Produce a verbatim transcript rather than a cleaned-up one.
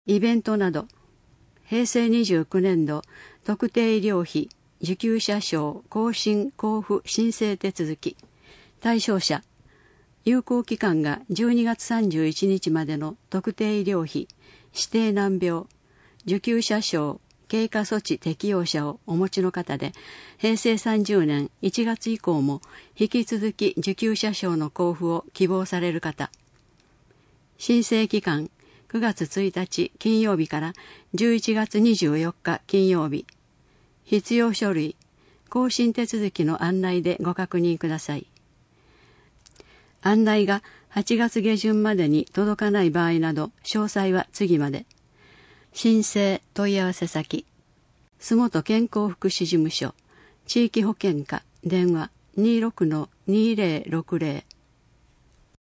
イベントなど、へいせいにじゅうきゅうねんど特定医療費受給者証更新交付申請手続き、対象者、有効期間がじゅうにがつさんじゅういちにちまでの特定医療費指定難病受給者証経過措置適用者をお持ちの方で、へいせいさんじゅうねんいちがつ以降も引き続き受給者証の交付を希望される方、申請期間くがつついたち金曜日からじゅういちがつにじゅうよっか金曜日、必要書類、更新手続きの案内でご確認ください。案内がはちがつげじゅんまでに届かない場合など、詳細は次まで。申請問い合わせ先、洲本健康福祉事務所、地域保健課、電話 にじゅうろくのにせいろくぜろ